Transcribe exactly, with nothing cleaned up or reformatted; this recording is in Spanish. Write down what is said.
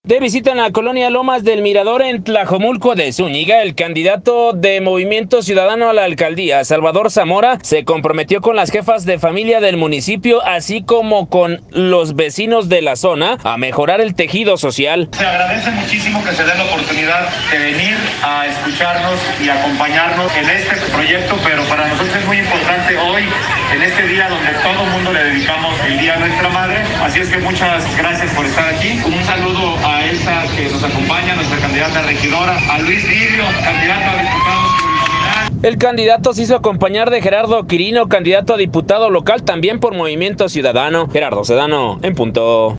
De visita en la colonia Lomas del Mirador en Tlajomulco de Zúñiga, el candidato de Movimiento Ciudadano a la alcaldía, Salvador Zamora, se comprometió con las jefas de familia del municipio, así como con los vecinos de la zona, a mejorar el tejido social. Se agradece muchísimo que se dé la oportunidad de venir a escucharnos y acompañarnos en este proyecto, pero para nosotros es muy importante hoy, en este día donde todo el mundo le dedicamos el Día a Nuestra Madre. Así es que muchas gracias por estar aquí. Un saludo a Elsa, que nos acompaña, nuestra candidata a regidora, a Luis Vidrio, candidato a diputado plurinominal. El candidato se hizo acompañar de Gerardo Quirino, candidato a diputado local también por Movimiento Ciudadano. Gerardo Sedano, en punto.